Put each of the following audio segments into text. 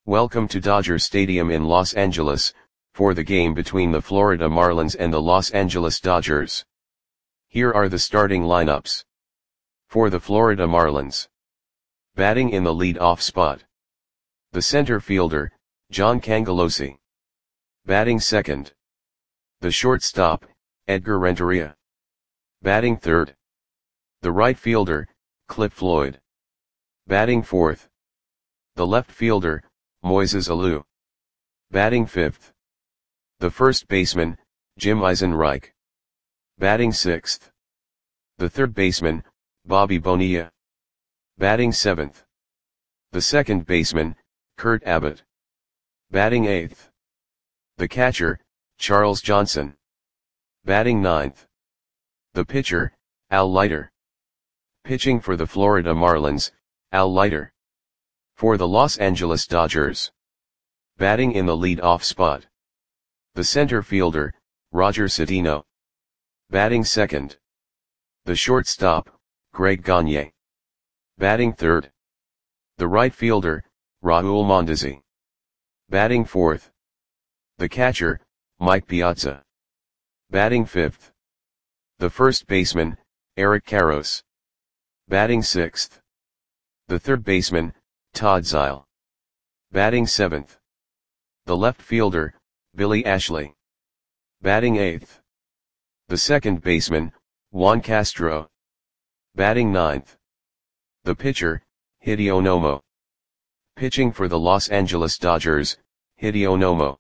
Welcome to Dodger Stadium in Los Angeles, for the game between the Florida Marlins and the Los Angeles Dodgers. Here are the starting lineups. For the Florida Marlins. Batting in the lead-off spot. The center fielder, John Cangelosi. Batting second. The shortstop, Edgar Renteria. Batting third. The right fielder, Cliff Floyd. Batting fourth. The left fielder, Moises Alou. Batting fifth. The first baseman, Jim Eisenreich. Batting sixth. The third baseman, Bobby Bonilla. Batting seventh. The second baseman, Kurt Abbott. Batting eighth. The catcher, Charles Johnson. Batting ninth. The pitcher, Al Leiter. Pitching for the Florida Marlins, Al Leiter. For the Los Angeles Dodgers. Batting in the lead-off spot. The center fielder, Roger Cedeno. Batting second. The shortstop, Greg Gagne. Batting third. The right fielder, Raul Mondesi. Batting fourth. The catcher, Mike Piazza. Batting fifth. The first baseman, Eric Karros. Batting sixth. The third baseman, Todd Zeile. Batting seventh. The left fielder, Billy Ashley. Batting eighth. The second baseman, Juan Castro. Batting ninth. The pitcher, Hideo Nomo. Pitching for the Los Angeles Dodgers, Hideo Nomo.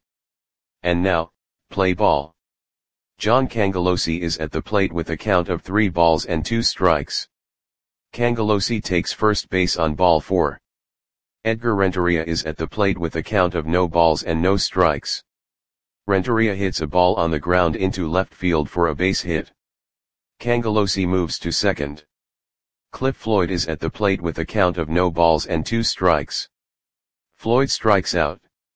And now, play ball. John Cangelosi is at the plate with a count of 3 balls and 2 strikes. Cangelosi takes first base on ball 4. Edgar Renteria is at the plate with a count of no balls and no strikes. Renteria hits a ball on the ground into left field for a base hit. Cangelosi moves to second. Cliff Floyd is at the plate with a count of no balls and 2 strikes. Floyd strikes out.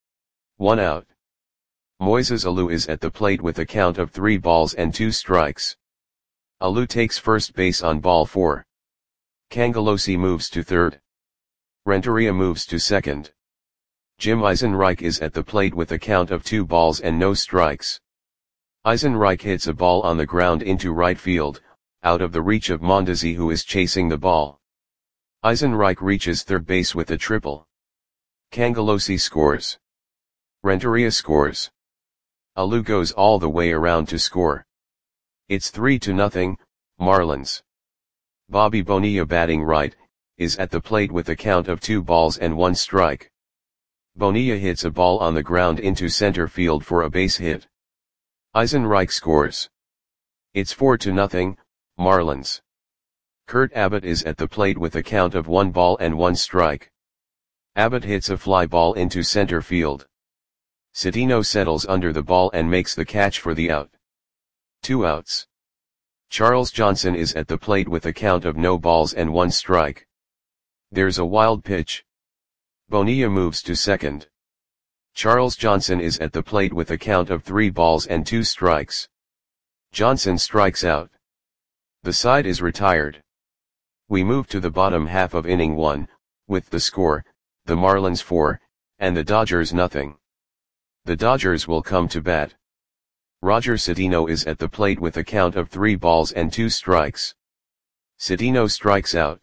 1 out. Moises Alou is at the plate with a count of 3 balls and 2 strikes. Alou takes first base on ball 4. Cangelosi moves to third. Renteria moves to second. Jim Eisenreich is at the plate with a count of 2 balls and no strikes. Eisenreich hits a ball on the ground into right field, out of the reach of Mondesi, who is chasing the ball. Eisenreich reaches third base with a triple. Cangelosi scores. Renteria scores. Alou goes all the way around to score. It's 3-0, Marlins. Bobby Bonilla, batting right, is at the plate with a count of 2 balls and 1 strike. Bonilla hits a ball on the ground into center field for a base hit. Eisenreich scores. It's 4-0, Marlins. Kurt Abbott is at the plate with a count of 1 ball and 1 strike. Abbott hits a fly ball into center field. Cedeno settles under the ball and makes the catch for the out. 2 outs. Charles Johnson is at the plate with a count of no balls and 1 strike. There's a wild pitch. Bonilla moves to second. Charles Johnson is at the plate with a count of 3 balls and 2 strikes. Johnson strikes out. The side is retired. We move to the bottom half of inning 1, with the score, the Marlins 4, and the Dodgers nothing. The Dodgers will come to bat. Roger Cedeno is at the plate with a count of 3 balls and 2 strikes. Cedeno strikes out.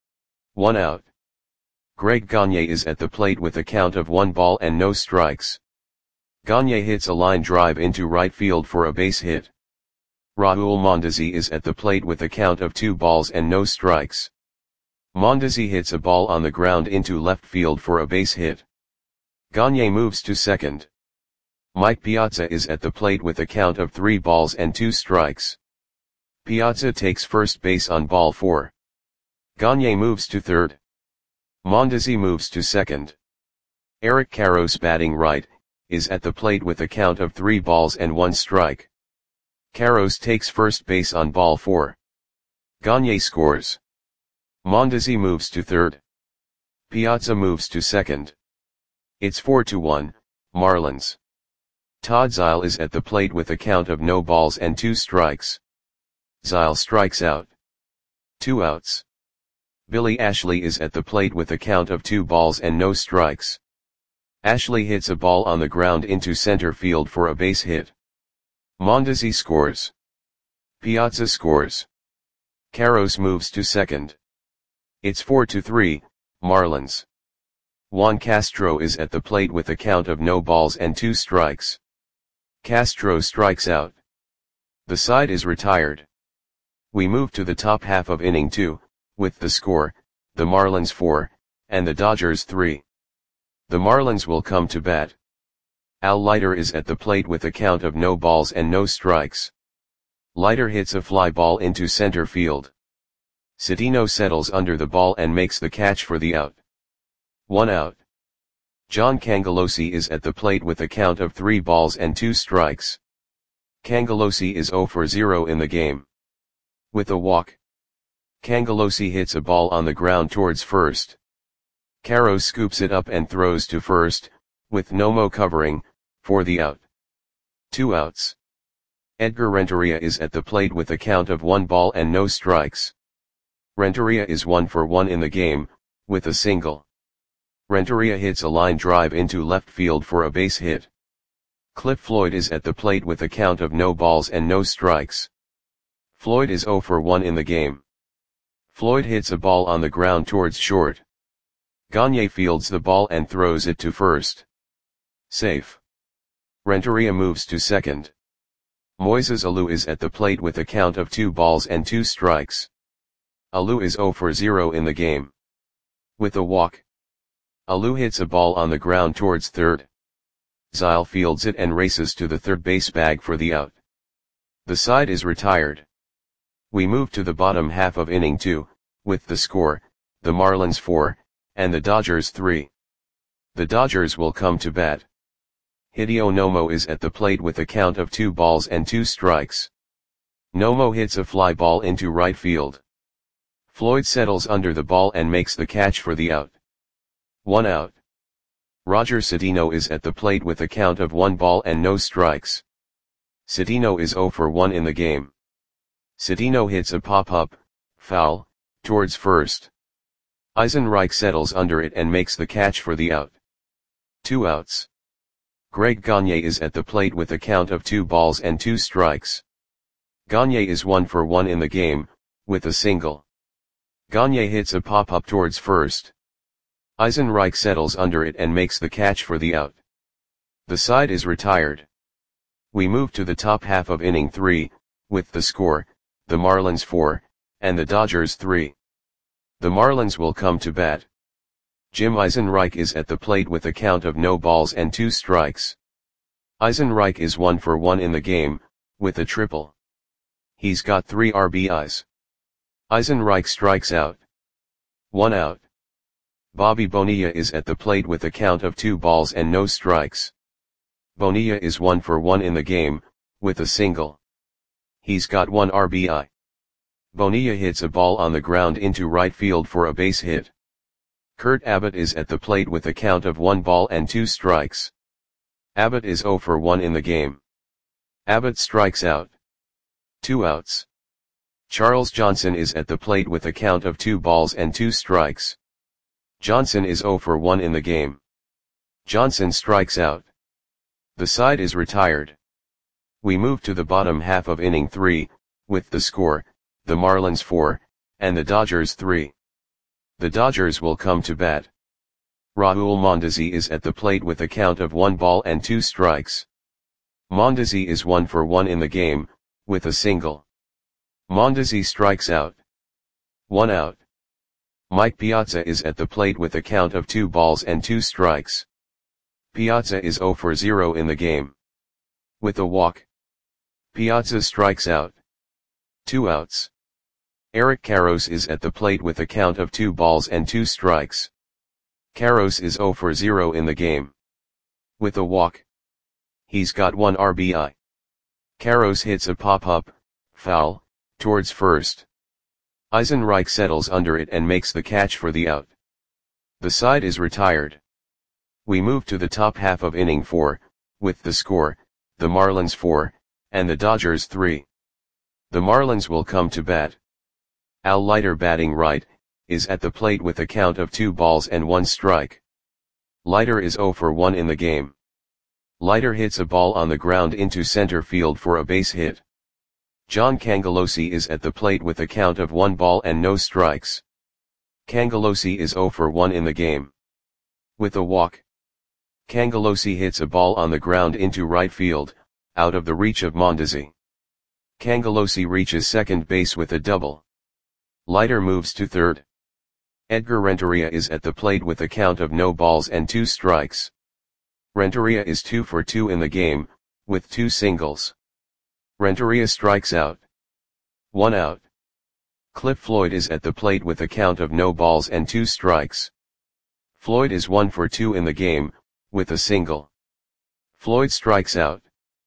1 out. Greg Gagne is at the plate with a count of 1 ball and no strikes. Gagne hits a line drive into right field for a base hit. Raul Mondesi is at the plate with a count of 2 balls and no strikes. Mondesi hits a ball on the ground into left field for a base hit. Gagne moves to second. Mike Piazza is at the plate with a count of 3 balls and 2 strikes. Piazza takes first base on ball 4. Gagne moves to third. Mondesi moves to second. Eric Karros, batting right, is at the plate with a count of 3 balls and 1 strike. Karros takes first base on ball 4. Gagne scores. Mondesi moves to third. Piazza moves to second. It's 4-1, Marlins. Todd Zeile is at the plate with a count of no balls and 2 strikes. Zeile strikes out. 2 outs. Billy Ashley is at the plate with a count of 2 balls and no strikes. Ashley hits a ball on the ground into center field for a base hit. Mondesi scores. Piazza scores. Carros moves to second. It's 4-3, Marlins. Juan Castro is at the plate with a count of no balls and 2 strikes. Castro strikes out. The side is retired. We move to the top half of inning 2, with the score, the Marlins 4, and the Dodgers 3. The Marlins will come to bat. Al Leiter is at the plate with a count of no balls and no strikes. Leiter hits a fly ball into center field. Cedeno settles under the ball and makes the catch for the out. 1 out. John Cangelosi is at the plate with a count of 3 balls and 2 strikes. Cangelosi is 0 for 0 in the game. With a walk. Cangelosi hits a ball on the ground towards first. Carros scoops it up and throws to first, with Nomo covering, for the out. 2 outs. Edgar Renteria is at the plate with a count of 1 ball and no strikes. Renteria is 1 for 1 in the game, with a single. Renteria hits a line drive into left field for a base hit. Cliff Floyd is at the plate with a count of no balls and no strikes. Floyd is 0 for 1 in the game. Floyd hits a ball on the ground towards short. Gagne fields the ball and throws it to first. Safe. Renteria moves to second. Moises Alou is at the plate with a count of 2 balls and 2 strikes. Alou is 0 for 0 in the game. With a walk. Alou hits a ball on the ground towards third. Zile fields it and races to the third base bag for the out. The side is retired. We move to the bottom half of inning 2, with the score, the Marlins 4, and the Dodgers 3. The Dodgers will come to bat. Hideo Nomo is at the plate with a count of 2 balls and 2 strikes. Nomo hits a fly ball into right field. Floyd settles under the ball and makes the catch for the out. 1 out. Roger Cedeno is at the plate with a count of 1 ball and no strikes. Cedeno is 0 for 1 in the game. Cedeno hits a pop-up, foul, towards first. Eisenreich settles under it and makes the catch for the out. 2 outs. Greg Gagne is at the plate with a count of 2 balls and 2 strikes. Gagne is 1 for 1 in the game, with a single. Gagne hits a pop-up towards first. Eisenreich settles under it and makes the catch for the out. The side is retired. We move to the top half of inning 3, with the score, the Marlins 4, and the Dodgers 3. The Marlins will come to bat. Jim Eisenreich is at the plate with a count of no balls and 2 strikes. Eisenreich is 1 for 1 in the game, with a triple. He's got 3 RBIs. Eisenreich strikes out. 1 out. Bobby Bonilla is at the plate with a count of 2 balls and no strikes. Bonilla is 1 for 1 in the game, with a single. He's got 1 RBI. Bonilla hits a ball on the ground into right field for a base hit. Kurt Abbott is at the plate with a count of 1 ball and 2 strikes. Abbott is 0 for 1 in the game. Abbott strikes out. 2 outs. Charles Johnson is at the plate with a count of 2 balls and 2 strikes. Johnson is 0 for 1 in the game. Johnson strikes out. The side is retired. We move to the bottom half of inning 3, with the score, the Marlins 4, and the Dodgers 3. The Dodgers will come to bat. Raul Mondesi is at the plate with a count of 1 ball and 2 strikes. Mondesi is 1 for 1 in the game, with a single. Mondesi strikes out. 1 out. Mike Piazza is at the plate with a count of 2 balls and 2 strikes. Piazza is 0 for 0 in the game. With a walk. Piazza strikes out. 2 outs. Eric Karros is at the plate with a count of 2 balls and 2 strikes. Karros is 0 for 0 in the game. With a walk. He's got 1 RBI. Karros hits a pop-up, foul, towards first. Eisenreich settles under it and makes the catch for the out. The side is retired. We move to the top half of inning 4, with the score, the Marlins 4, and the Dodgers 3. The Marlins will come to bat. Al Leiter batting right, is at the plate with a count of 2 balls and 1 strike. Leiter is 0 for 1 in the game. Leiter hits a ball on the ground into center field for a base hit. John Cangelosi is at the plate with a count of 1 ball and no strikes. Cangelosi is 0 for 1 in the game. With a walk. Cangelosi hits a ball on the ground into right field, out of the reach of Mondesi. Cangelosi reaches second base with a double. Leiter moves to third. Edgar Renteria is at the plate with a count of no balls and 2 strikes. Renteria is 2 for 2 in the game, with 2 singles. Renteria strikes out. 1 out. Cliff Floyd is at the plate with a count of no balls and 2 strikes. Floyd is 1 for 2 in the game, with a single. Floyd strikes out.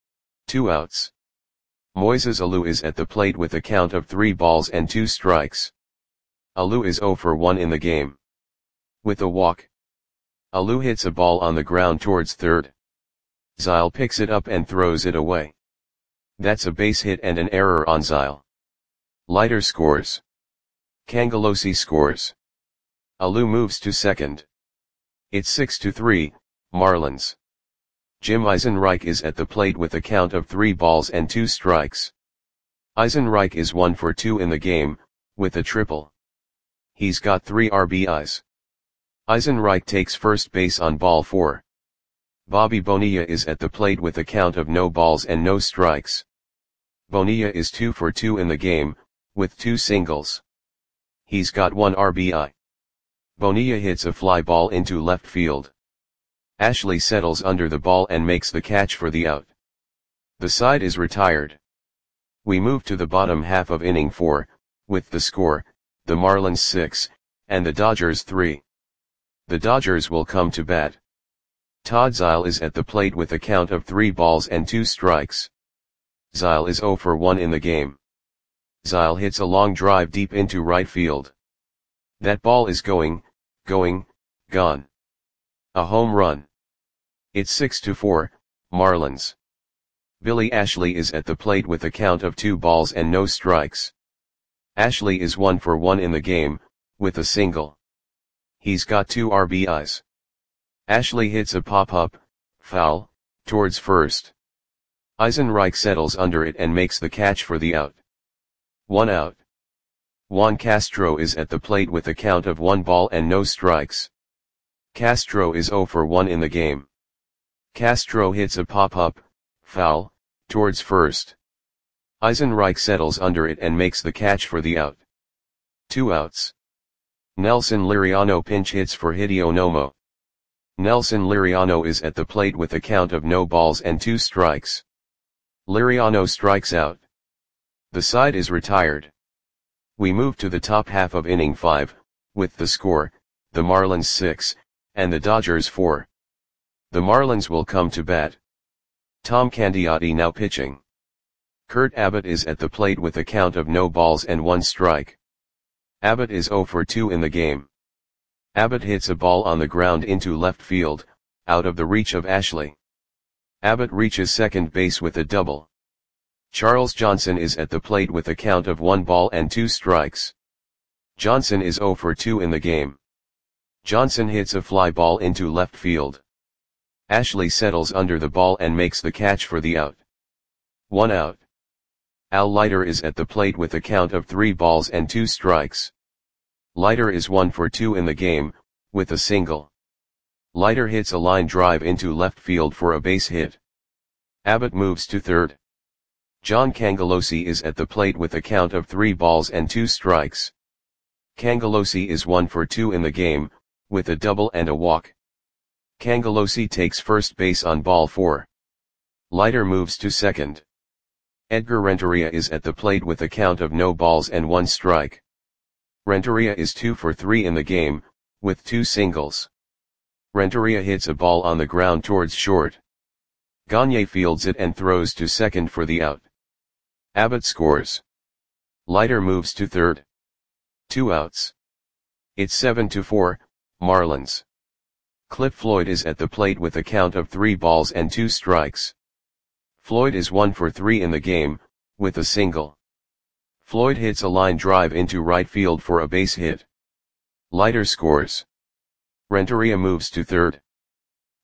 2 outs. Moises Alou is at the plate with a count of 3 balls and 2 strikes. Alou is 0 for 1 in the game. With a walk. Alou hits a ball on the ground towards third. Zile picks it up and throws it away. That's a base hit and an error on Zile. Leiter scores. Cangelosi scores. Alou moves to second. It's 6-3, Marlins. Jim Eisenreich is at the plate with a count of 3 balls and 2 strikes. Eisenreich is 1 for 2 in the game, with a triple. He's got 3 RBIs. Eisenreich takes first base on ball 4. Bobby Bonilla is at the plate with a count of no balls and no strikes. Bonilla is 2 for 2 in the game, with 2 singles. He's got 1 RBI. Bonilla hits a fly ball into left field. Ashley settles under the ball and makes the catch for the out. The side is retired. We move to the bottom half of inning 4, with the score, the Marlins 6, and the Dodgers 3. The Dodgers will come to bat. Todd Zile is at the plate with a count of 3 balls and 2 strikes. Zile is 0 for 1 in the game. Zile hits a long drive deep into right field. That ball is gone. A home run. It's 6-4, Marlins. Billy Ashley is at the plate with a count of 2 balls and no strikes. Ashley is 1 for 1 in the game, with a single. He's got 2 RBIs. Ashley hits a pop-up, foul, towards first. Eisenreich settles under it and makes the catch for the out. 1 out. Juan Castro is at the plate with a count of 1 ball and no strikes. Castro is 0 for 1 in the game. Castro hits a pop-up, foul, towards first. Eisenreich settles under it and makes the catch for the out. 2 outs. Nelson Liriano pinch hits for Hideo Nomo. Nelson Liriano is at the plate with a count of no balls and 2 strikes. Liriano strikes out. The side is retired. We move to the top half of inning 5, with the score, the Marlins 6, and the Dodgers 4. The Marlins will come to bat. Tom Candiotti now pitching. Kurt Abbott is at the plate with a count of no balls and 1 strike. Abbott is 0 for 2 in the game. Abbott hits a ball on the ground into left field, out of the reach of Ashley. Abbott reaches second base with a double. Charles Johnson is at the plate with a count of 1 ball and 2 strikes. Johnson is 0 for 2 in the game. Johnson hits a fly ball into left field. Ashley settles under the ball and makes the catch for the out. 1 out. Al Leiter is at the plate with a count of 3 balls and 2 strikes. Leiter is 1 for 2 in the game, with a single. Leiter hits a line drive into left field for a base hit. Abbott moves to third. John Cangelosi is at the plate with a count of 3 balls and 2 strikes. Cangelosi is 1 for 2 in the game, with a double and a walk. Cangelosi takes first base on ball 4. Leiter moves to second. Edgar Renteria is at the plate with a count of no balls and 1 strike. Renteria is 2 for 3 in the game, with 2 singles. Renteria hits a ball on the ground towards short. Gagne fields it and throws to second for the out. Abbott scores. Leiter moves to third. 2 outs. It's 7-4, Marlins. Cliff Floyd is at the plate with a count of 3 balls and 2 strikes. Floyd is 1 for 3 in the game, with a single. Floyd hits a line drive into right field for a base hit. Leiter scores. Renteria moves to third.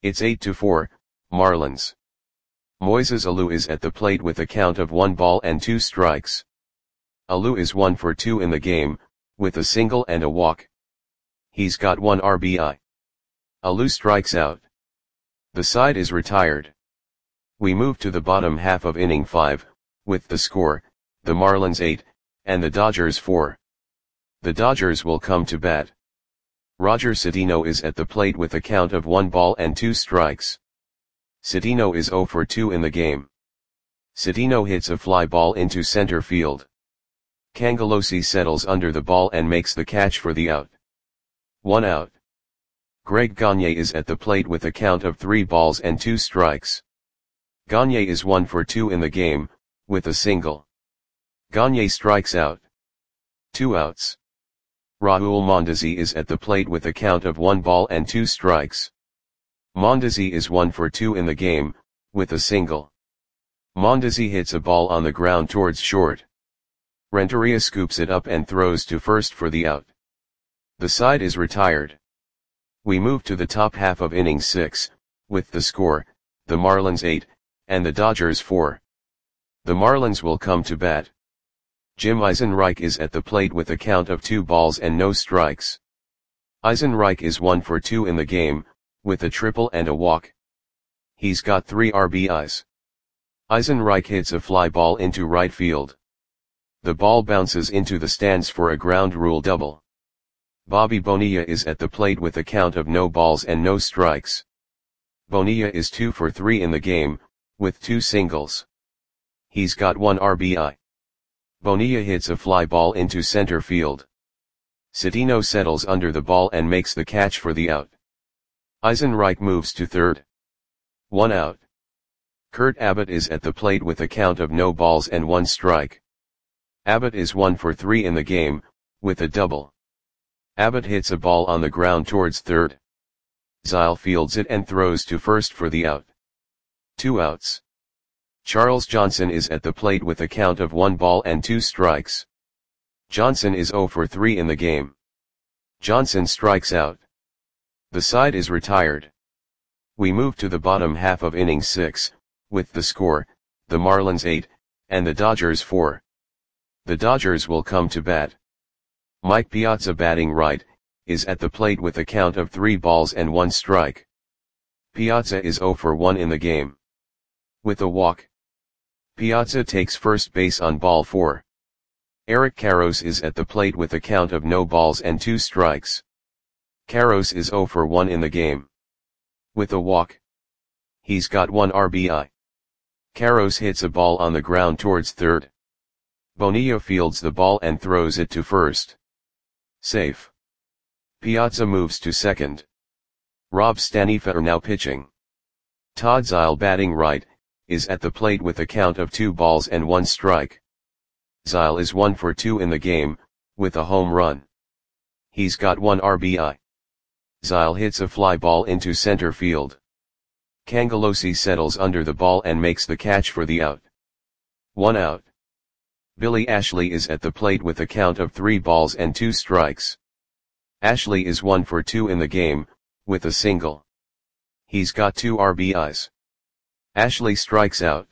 It's 8-4, Marlins. Moises Alou is at the plate with a count of 1 ball and 2 strikes. Alou is 1 for 2 in the game, with a single and a walk. He's got 1 RBI. Alou strikes out. The side is retired. We move to the bottom half of inning 5, with the score, the Marlins 8, and the Dodgers 4. The Dodgers will come to bat. Roger Cedeno is at the plate with a count of 1 ball and 2 strikes. Cedeno is 0 for 2 in the game. Cedeno hits a fly ball into center field. Cangelosi settles under the ball and makes the catch for the out. 1 out. Greg Gagne is at the plate with a count of 3 balls and 2 strikes. Gagne is 1 for 2 in the game, with a single. Gagne strikes out. 2 outs. Raul Mondesi is at the plate with a count of 1 ball and 2 strikes. Mondesi is 1 for 2 in the game, with a single. Mondesi hits a ball on the ground towards short. Renteria scoops it up and throws to first for the out. The side is retired. We move to the top half of inning 6, with the score, the Marlins 8, and the Dodgers 4. The Marlins will come to bat. Jim Eisenreich is at the plate with a count of 2 balls and no strikes. Eisenreich is 1 for 2 in the game, with a triple and a walk. He's got 3 RBIs. Eisenreich hits a fly ball into right field. The ball bounces into the stands for a ground rule double. Bobby Bonilla is at the plate with a count of no balls and no strikes. Bonilla is 2 for 3 in the game, with 2 singles. He's got 1 RBI. Bonilla hits a fly ball into center field. Cedeno settles under the ball and makes the catch for the out. Eisenreich moves to third. 1 out. Kurt Abbott is at the plate with a count of no balls and 1 strike. Abbott is 1 for 3 in the game, with a double. Abbott hits a ball on the ground towards third. Zile fields it and throws to first for the out. 2 outs. Charles Johnson is at the plate with a count of 1 ball and 2 strikes. Johnson is 0 for 3 in the game. Johnson strikes out. The side is retired. We move to the bottom half of inning 6, with the score, the Marlins 8, and the Dodgers 4. The Dodgers will come to bat. Mike Piazza, batting right, is at the plate with a count of 3 balls and 1 strike. Piazza is 0 for 1 in the game. With a walk. Piazza takes first base on ball 4. Eric Karros is at the plate with a count of no balls and 2 strikes. Karros is 0 for 1 in the game. With a walk. He's got 1 RBI. Karros hits a ball on the ground towards third. Bonilla fields the ball and throws it to first. Safe. Piazza moves to second. Rob Stanifer now pitching. Todd Zile, batting right, is at the plate with a count of 2 balls and 1 strike. Zile is 1 for 2 in the game, with a home run. He's got 1 RBI. Zile hits a fly ball into center field. Cangelosi settles under the ball and makes the catch for the out. 1 out. Billy Ashley is at the plate with a count of 3 balls and 2 strikes. Ashley is 1 for 2 in the game, with a single. He's got 2 RBIs. Ashley strikes out.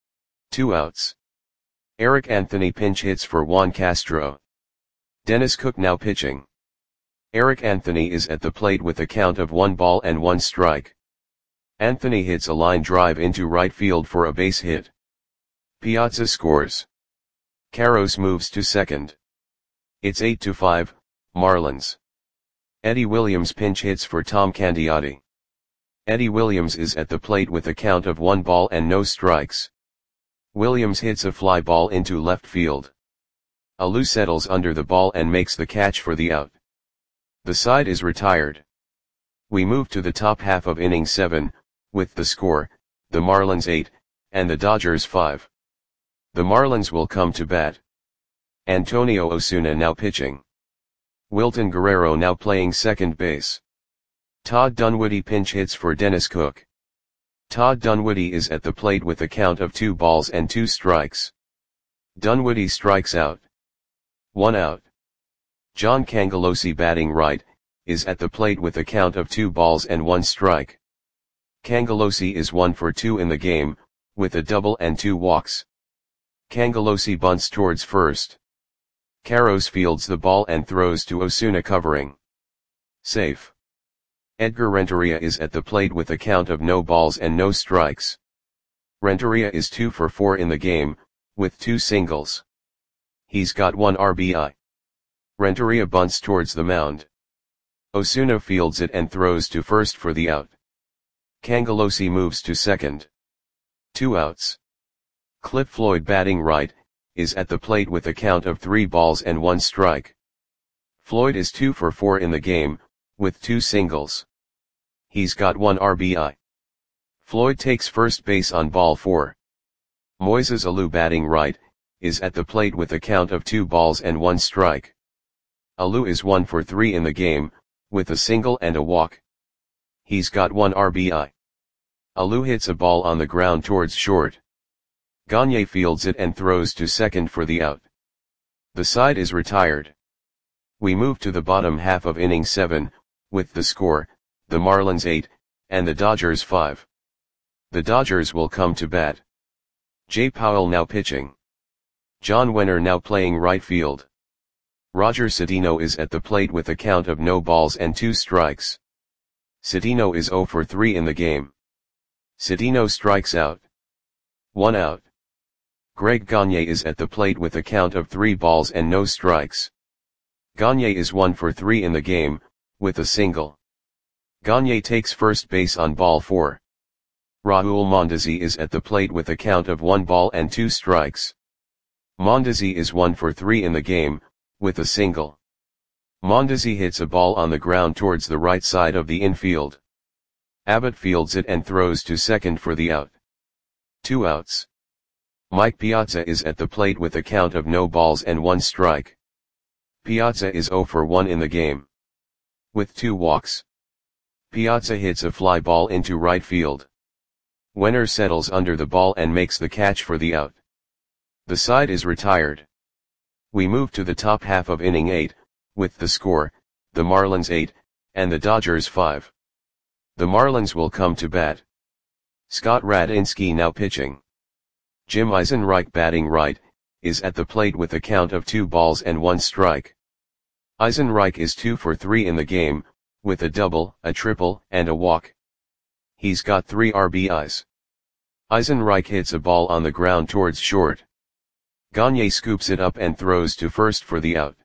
2 outs. Eric Anthony pinch hits for Juan Castro. Dennis Cook now pitching. Eric Anthony is at the plate with a count of 1 ball and 1 strike. Anthony hits a line drive into right field for a base hit. Piazza scores. Karros moves to second. It's 8-5, Marlins. Eddie Williams pinch hits for Tom Candiotti. Eddie Williams is at the plate with a count of 1 ball and no strikes. Williams hits a fly ball into left field. Alou settles under the ball and makes the catch for the out. The side is retired. We move to the top half of inning 7, with the score, the Marlins 8, and the Dodgers 5. The Marlins will come to bat. Antonio Osuna now pitching. Wilton Guerrero now playing second base. Todd Dunwoody pinch hits for Dennis Cook. Todd Dunwoody is at the plate with a count of 2 balls and 2 strikes. Dunwoody strikes out. 1 out. John Cangelosi, batting right, is at the plate with a count of 2 balls and 1 strike. Cangelosi is 1 for 2 in the game, with a double and 2 walks. Cangelosi bunts towards first. Karros fields the ball and throws to Osuna covering. Safe. Edgar Renteria is at the plate with a count of no balls and no strikes. Renteria is 2 for 4 in the game, with 2 singles. He's got 1 RBI. Renteria bunts towards the mound. Osuna fields it and throws to first for the out. Cangelosi moves to second. 2 outs. Cliff Floyd, batting right, is at the plate with a count of 3 balls and 1 strike. Floyd is 2 for 4 in the game, with 2 singles. He's got 1 RBI. Floyd takes first base on ball 4. Moises Alou, batting right, is at the plate with a count of 2 balls and 1 strike. Alou is 1 for 3 in the game, with a single and a walk. He's got 1 RBI. Alou hits a ball on the ground towards short. Gagne fields it and throws to second for the out. The side is retired. We move to the bottom half of inning 7, with the score, the Marlins 8, and the Dodgers 5. The Dodgers will come to bat. Jay Powell now pitching. John Wenner now playing right field. Roger Cedeno is at the plate with a count of no balls and 2 strikes. Cedeno is 0 for 3 in the game. Cedeno strikes out. 1 out. Greg Gagne is at the plate with a count of 3 balls and no strikes. Gagne is 1 for 3 in the game, with a single. Gagne takes first base on ball 4. Raul Mondesi is at the plate with a count of 1 ball and 2 strikes. Mondesi is 1 for 3 in the game, with a single. Mondesi hits a ball on the ground towards the right side of the infield. Abbott fields it and throws to second for the out. 2 outs. Mike Piazza is at the plate with a count of no balls and 1 strike. Piazza is 0 for 1 in the game. With 2 walks. Piazza hits a fly ball into right field. Wenner settles under the ball and makes the catch for the out. The side is retired. We move to the top half of inning 8, with the score, the Marlins 8, and the Dodgers 5. The Marlins will come to bat. Scott Radinsky now pitching. Jim Eisenreich, batting right, is at the plate with a count of 2 balls and 1 strike. Eisenreich is 2 for 3 in the game, with a double, a triple, and a walk. He's got 3 RBIs. Eisenreich hits a ball on the ground towards short. Gagne scoops it up and throws to first for the out.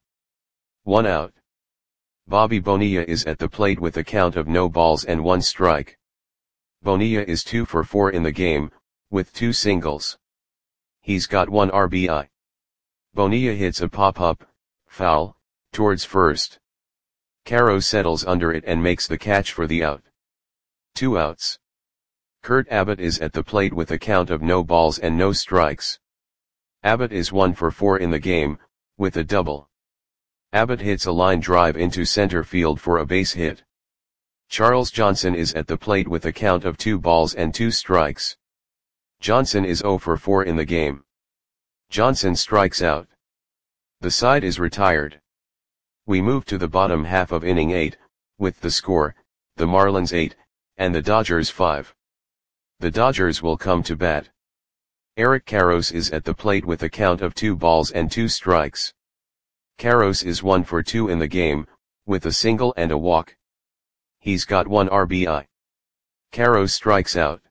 1 out. Bobby Bonilla is at the plate with a count of no balls and 1 strike. Bonilla is 2 for 4 in the game, with 2 singles. He's got 1 RBI. Bonilla hits a pop-up, foul, towards first. Karros settles under it and makes the catch for the out. 2 outs. Kurt Abbott is at the plate with a count of no balls and no strikes. Abbott is 1 for 4 in the game, with a double. Abbott hits a line drive into center field for a base hit. Charles Johnson is at the plate with a count of 2 balls and 2 strikes. Johnson is 0 for 4 in the game. Johnson strikes out. The side is retired. We move to the bottom half of inning 8, with the score, the Marlins 8, and the Dodgers 5. The Dodgers will come to bat. Eric Karros is at the plate with a count of 2 balls and 2 strikes. Karros is 1 for 2 in the game, with a single and a walk. He's got 1 RBI. Karros strikes out.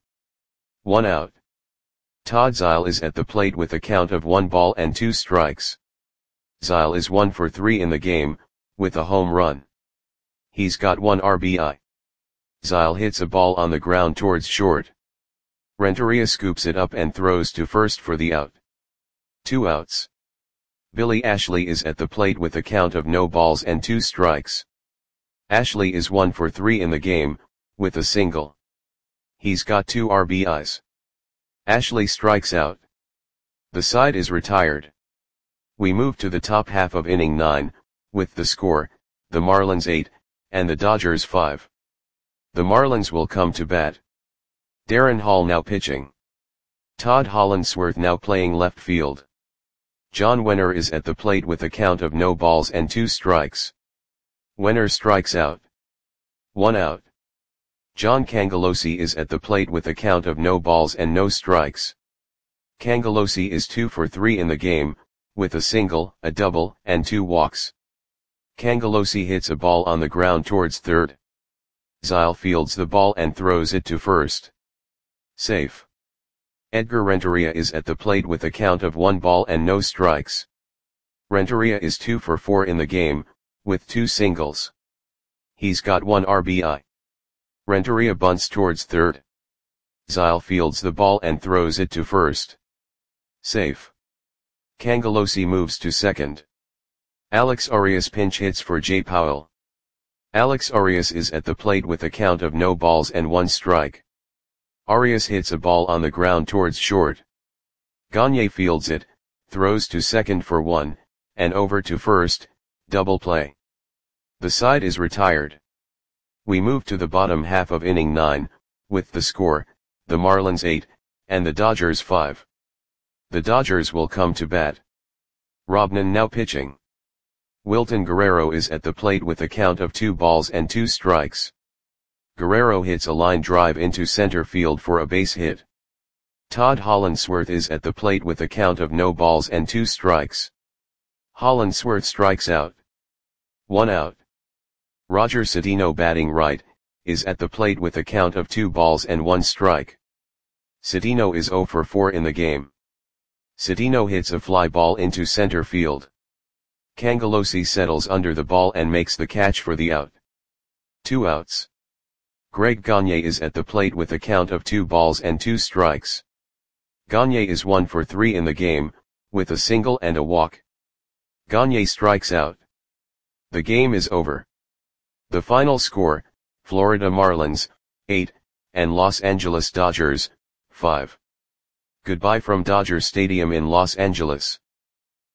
1 out. Todd Zeile is at the plate with a count of 1 ball and 2 strikes. Zeile is 1 for 3 in the game, with a home run. He's got 1 RBI. Zeile hits a ball on the ground towards short. Renteria scoops it up and throws to first for the out. 2 outs. Billy Ashley is at the plate with a count of no balls and 2 strikes. Ashley is 1 for 3 in the game, with a single. He's got 2 RBIs. Ashley strikes out. The side is retired. We move to the top half of inning 9, with the score, the Marlins 8, and the Dodgers 5. The Marlins will come to bat. Darren Hall now pitching. Todd Hollandsworth now playing left field. John Wenner is at the plate with a count of no balls and 2 strikes. Wenner strikes out. 1 out. John Cangelosi is at the plate with a count of no balls and no strikes. Cangelosi is 2 for 3 in the game, with a single, a double, and 2 walks. Cangelosi hits a ball on the ground towards third. Zyle fields the ball and throws it to first. Safe. Edgar Renteria is at the plate with a count of 1 ball and no strikes. Renteria is 2 for 4 in the game, with 2 singles. He's got 1 RBI. Renteria bunts towards third. Zyle fields the ball and throws it to first. Safe. Cangelosi moves to second. Alex Arias pinch hits for Jay Powell. Alex Arias is at the plate with a count of no balls and 1 strike. Arias hits a ball on the ground towards short. Gagne fields it, throws to second for 1, and over to first, double play. The side is retired. We move to the bottom half of inning 9, with the score, the Marlins 8, and the Dodgers 5. The Dodgers will come to bat. Robnan now pitching. Wilton Guerrero is at the plate with a count of 2 balls and 2 strikes. Guerrero hits a line drive into center field for a base hit. Todd Hollandsworth is at the plate with a count of no balls and 2 strikes. Hollandsworth strikes out. 1 out. Roger Cedeno batting right, is at the plate with a count of 2 balls and 1 strike. Cedeno is 0 for 4 in the game. Cedeno hits a fly ball into center field. Cangelosi settles under the ball and makes the catch for the out. 2 outs. Greg Gagne is at the plate with a count of 2 balls and 2 strikes. Gagne is 1 for 3 in the game, with a single and a walk. Gagne strikes out. The game is over. The final score, Florida Marlins, 8, and Los Angeles Dodgers, 5. Goodbye from Dodger Stadium in Los Angeles.